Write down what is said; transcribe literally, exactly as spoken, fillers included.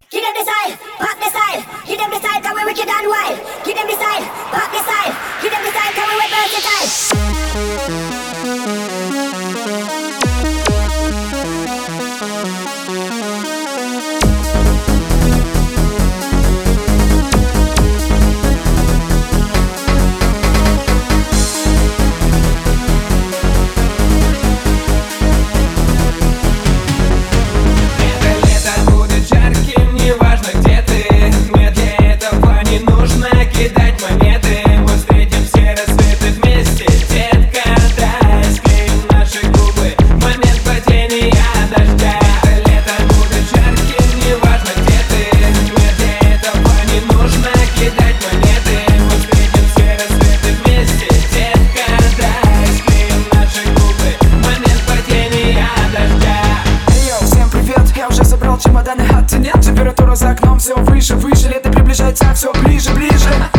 Give them the side, pop the side. Give them the side, cause we wicked and wild. Give them the side, pop the side. Give them the side, cause we wet versatile. Кидать монеты, мы встретим все рассветы вместе. Детка, дай, склеим наши губы в момент падения дождя. Это лето будет жарким, неважно где ты. Мне для этого не нужно кидать монеты. Мы встретим все рассветы вместе. Детка, дай, склеим наши губы в момент падения дождя. Йоу, всем привет, я уже забрал чемоданы, а ты нет. Температура за окном все выше, выше. Лето приближается все ближе, ближе.